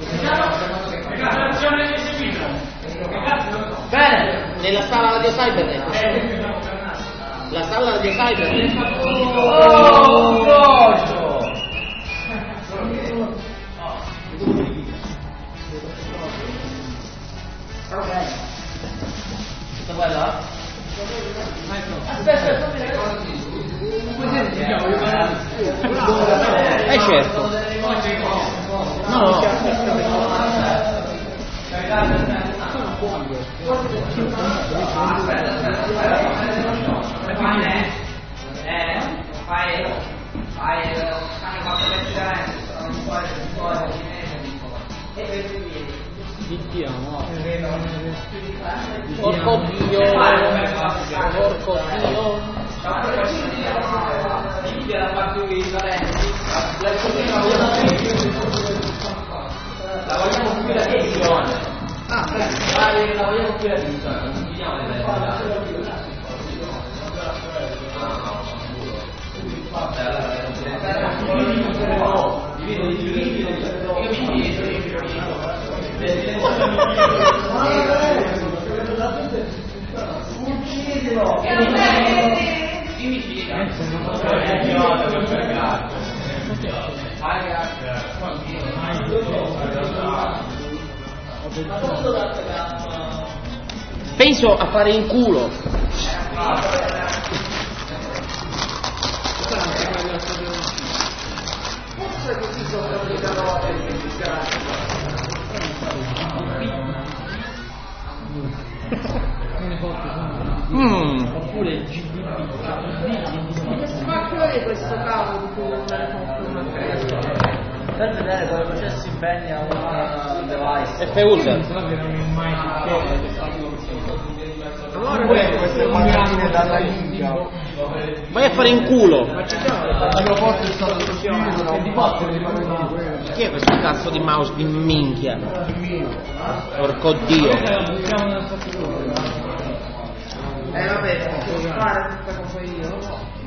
Bene, nella sala radio cybernet. La sala radio cybernet. Oh, gocio! Ok. Questo qua là? Aspetta, aspetta. Porco Dio, porco Dio. La vogliamo più la divisione. Ah, la vogliamo più la divisione. Non dividiamo le Penso a fare in culo. Mm. Oppure il G D B. Ma qual è questo cavo di cui non me ne compro una creazione? Per vedere come processi impegni a un device. F user. Allora queste macchine dalla India. Vai a fare in culo. Ma c'è già forse è stato Chi è questo cazzo di mouse di minchia? Porco Dio. Eh vabbè, posso fare questa cosa io?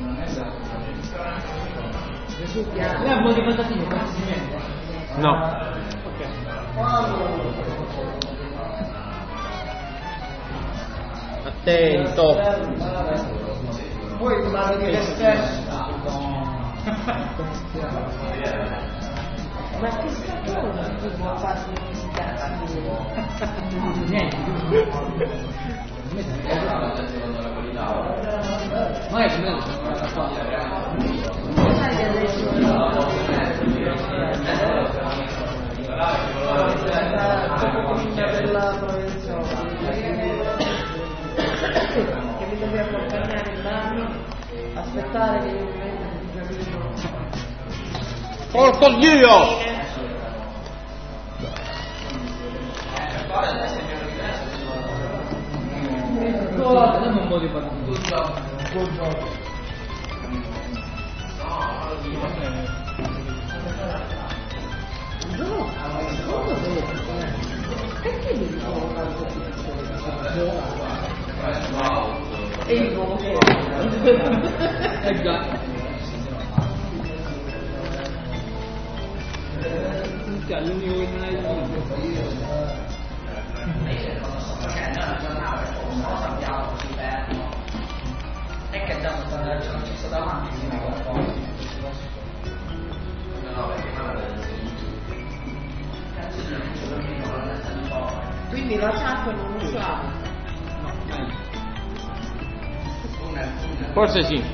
Gesù piano. Lei ha un po' di patatine, quanti si mette? No. Attento. Poi ma che stesso. Ma che scatolone tu vuoi farti questi cazzi? Niente. Ma è come sai che adesso della prevenzione che mi devi accompagnare in mano, aspettare che io mi capito. Porco Dio! dammi un po' di patatine. No, cosa perché mi dicono tanto e il nuovo Eh già. Minchia, l'unico che non hai vinto. è che già non ci sta davanti quindi la chat non lo sa. Forse sì.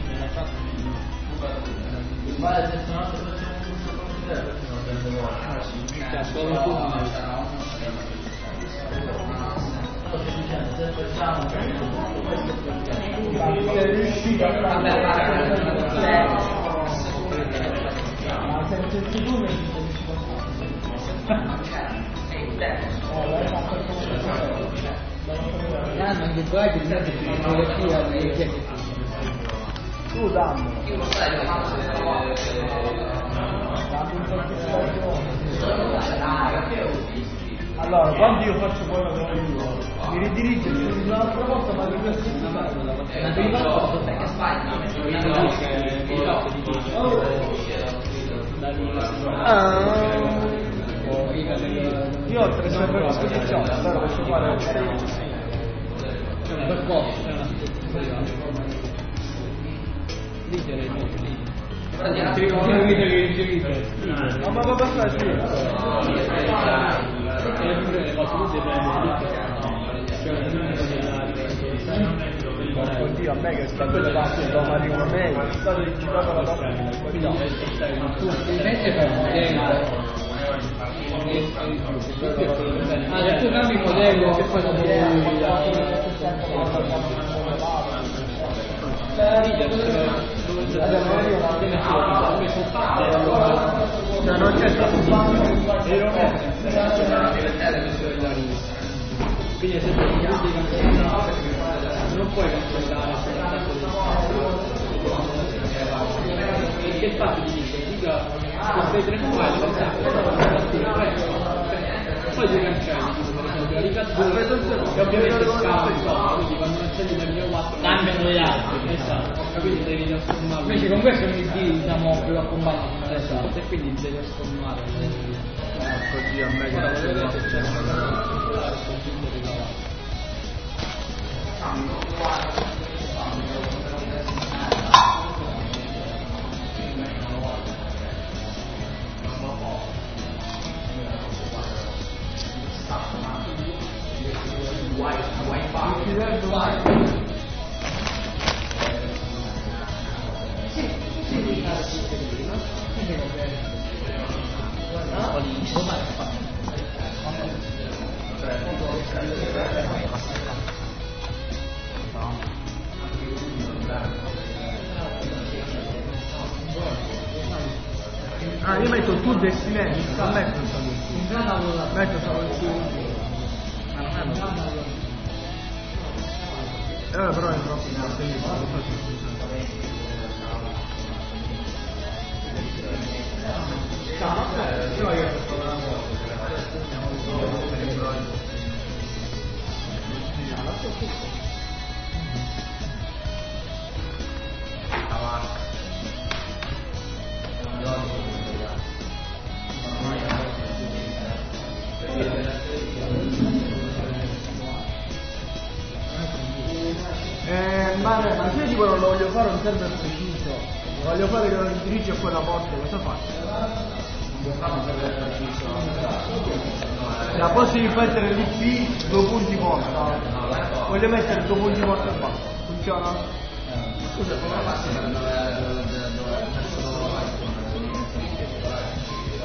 Anche qua che ti fotografia tu dammi allora quando io faccio quello che voglio io mi ridirigo l'altra volta ma di questo la prima volta perché sbagli io ho tre sempre a disposizione allora posso fare per posto ma ma basta sì oddio a me che è stato levato da Mario Romei è stato digitato la donna tu invece per Ah, tu cambi il modello che poi dopo non c'è stato quindi se non puoi cancellare perché il fatto di dire dica queste tre file poi ti cancelli tipo per esempio la ricattura che ovviamente scambia quindi quando non c'è il mio quattro cambiano le altre esatto quindi devi trasformarlo invece con questo mi di diciamo più a combattere esatto e quindi devi trasformare così a me che ah, io metto tu destination, non metto solo metto solo il tuo eh, però è troppo Eh, ma, ma se io tipo non lo voglio fare un server preciso, voglio fare che non indirizzo e poi la porta, cosa faccio? Non puoi fare un server preciso. La posso ripetere l'I P, due punti porta. Voglio mettere due punti porta e basta. Funziona? Scusa, come faccio?